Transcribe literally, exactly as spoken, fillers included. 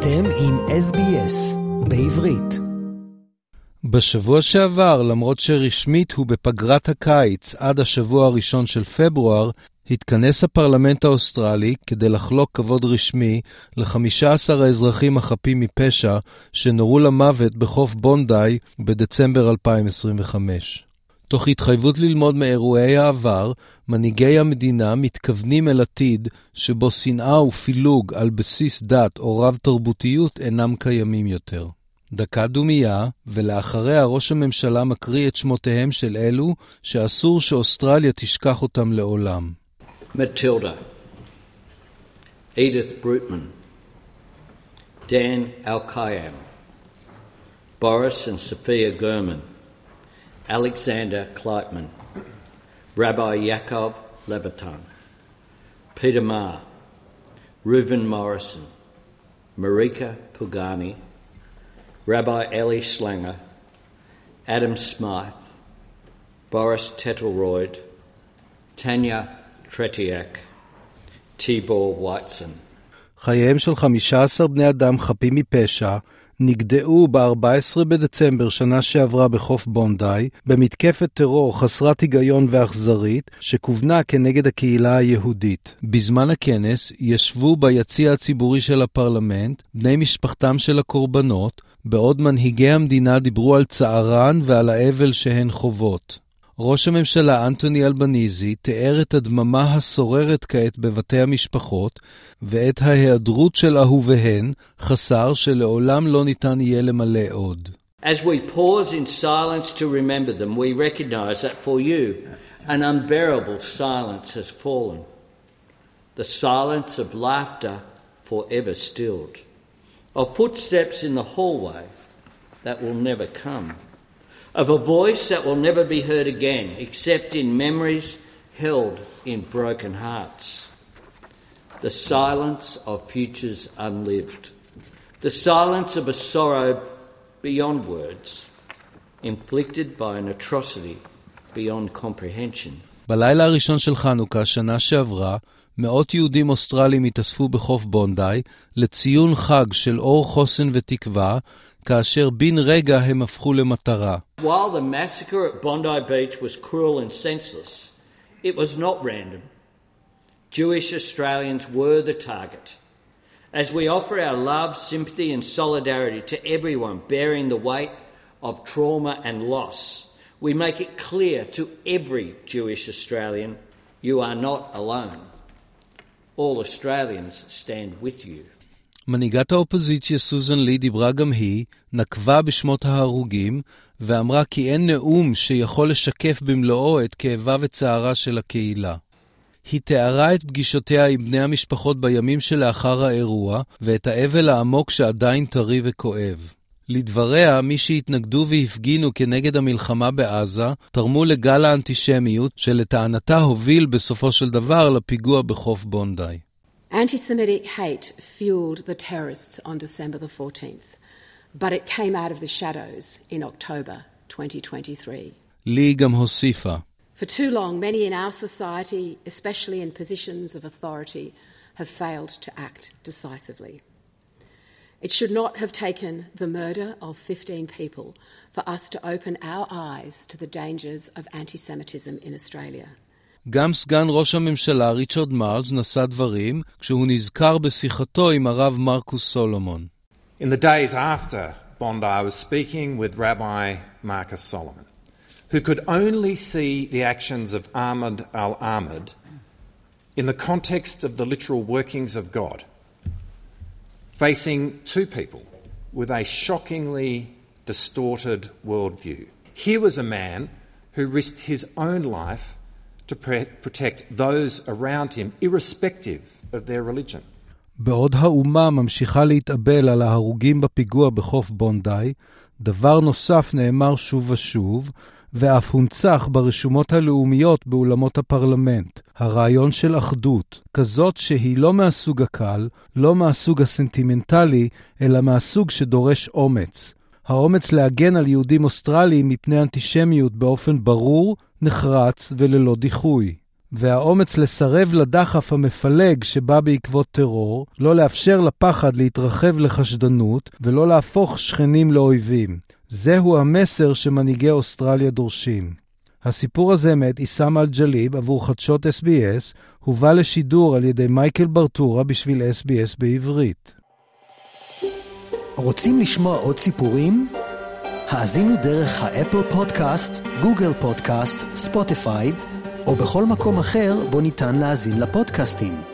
אתם עם אס בי אס בעברית. בשבוע שעבר, למרות שרשמית הוא בפגרת הקיץ עד השבוע הראשון של פברואר, התכנס הפרלמנט האוסטרלי כדי לחלוק כבוד רשמי ל-חמישה עשר האזרחים החפים מפשע שנורו למוות בחוף בונדי בדצמבר אלפיים עשרים וחמש. תוך התחייבות ללמוד מאירועי העבר, מנהיגי המדינה מתכוונים אל עתיד שבו שנאה ופילוג על בסיס דת או רב תרבותיות אינם קיימים יותר. דקה דומייה, ולאחריה ראש הממשלה מקריא את שמותיהם של אלו שאסור שאוסטרליה תשכח אותם לעולם. Matilda, Edith Brutman, Dan Al-Qayyam, Boris and Sophia Gurman, Alexander Kleitman, Rabbi Yaakov Levitan, Peter Maher, Reuven Morrison, Marika Pugani, Rabbi Eli Schlanger, Adam Smythe, Boris Tettelroyd, Tanya Tretiak, Tibor Whiteson. חייהם של חמישה עשר בני אדם חפים מפשע נגדעו ב-ארבעה עשר בדצמבר שנה שעברה בחוף בונדי במתקפת טרור חסרת היגיון ואכזרית שכוונה כנגד הקהילה היהודית. בזמן הכנס ישבו ביציע הציבורי של הפרלמנט בני משפחתם של הקורבנות, בעוד מנהיגי המדינה דיברו על צערן ועל האבל שהן חוות. ראש הממשלה אנטוני אלבניזי תיאר את הדממה השוררת כעת בבתי המשפחות ואת ההיעדרות של אהוביהן, חסר שלעולם לא ניתן יהיה למלא עוד. As we pause in silence to remember them, we recognize that for you an unbearable silence has fallen. The silence of laughter forever stilled. Of footsteps in the hallway that will never come. Of a voice that will never be heard again, except in memories held in broken hearts. The silence of futures unlived. The silence of a sorrow beyond words, inflicted by an atrocity beyond comprehension. בלילה הראשון של חנוכה, שנה שעברה, מאות יהודים אוסטרלים התאספו בחוף בונדי לציון חג של אור חוסן ותקווה, כאשר בין רגע הם הפכו למטרה. While the massacre at Bondi Beach was cruel and senseless, it was not random. Jewish Australians were the target. As we offer our love, sympathy and solidarity to everyone bearing the weight of trauma and loss, we make it clear to every Jewish Australian, you are not alone. All Australians stand with you. מנהיגת האופוזיציה סוזן לי דיברה גם היא, נקבה בשמות ההרוגים, ואמרה כי אין נאום שיכול לשקף במלואו את כאבה וצערה של הקהילה. היא תיארה את פגישותיה עם בני המשפחות בימים שלאחר האירוע, ואת האבל העמוק שעדיין טרי וכואב. לדבריה, מי שהתנגדו והפגינו כנגד המלחמה בעזה, תרמו לגל האנטישמיות שלטענתה הוביל בסופו של דבר לפיגוע בחוף בונדי. Anti-Semitic hate fueled the terrorists on December the fourteenth, but it came out of the shadows in October twenty twenty-three. לי גם הוסיפה. For too long, many in our society, especially in positions of authority, have failed to act decisively. It should not have taken the murder of fifteen people for us to open our eyes to the dangers of anti-Semitism in Australia. גם סגן ראש הממשלה ריצ'רד מארלס נשא דברים כשהוא נזכר בשיחתו עם הרב מרקוס סולומון. In the days after Bondi, I was speaking with Rabbi Marcus Solomon, who could only see the actions of Ahmad al-Ahmad in the context of the literal workings of God, facing two people with a shockingly distorted worldview. Here was a man who risked his own life to protect those around him, irrespective of their religion. בעוד האומה ממשיכה להתאבל על ההרוגים בפיגוע בחוף בונדי, דבר נוסף נאמר שוב ושוב, ואף הונצח ברשומות הלאומיות באולמות הפרלמנט, הרעיון של אחדות, כזאת שהיא לא מהסוג הקל, לא מהסוג הסנטימנטלי, אלא מהסוג שדורש אומץ. האומץ להגן על יהודים אוסטרליים מפני אנטישמיות באופן ברור, נחרץ וללא דיחוי. והאומץ לסרב לדחף המפלג שבא בעקבות טרור, לא לאפשר לפחד להתרחב לחשדנות ולא להפוך שכנים לאויבים. זהו המסר שמנהיגי אוסטרליה דורשים. הסיפור הזה מאת איסם אל-ג'ליב עבור חדשות אס בי אס הובא לשידור על ידי מייקל ברטורה בשביל אס בי אס בעברית. רוצים לשמוע עוד סיפורים? האזינו דרך האפל פודקאסט, גוגל פודקאסט, ספוטיפיי, או בכל מקום אחר בו ניתן להאזין לפודקאסטים.